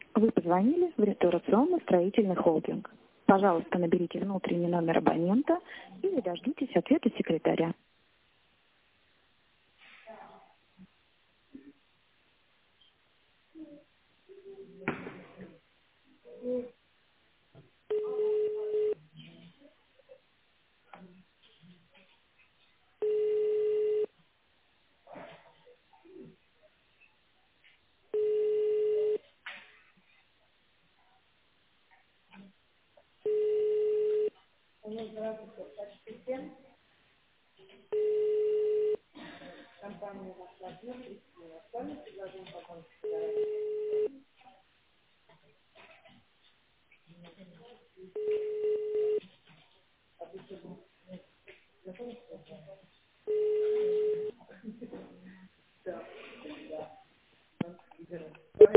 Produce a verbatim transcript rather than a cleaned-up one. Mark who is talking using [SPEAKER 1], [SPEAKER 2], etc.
[SPEAKER 1] Вы позвонили в реставрационно-строительный холдинг. Пожалуйста, наберите внутренний номер абонента или дождитесь ответа секретаря.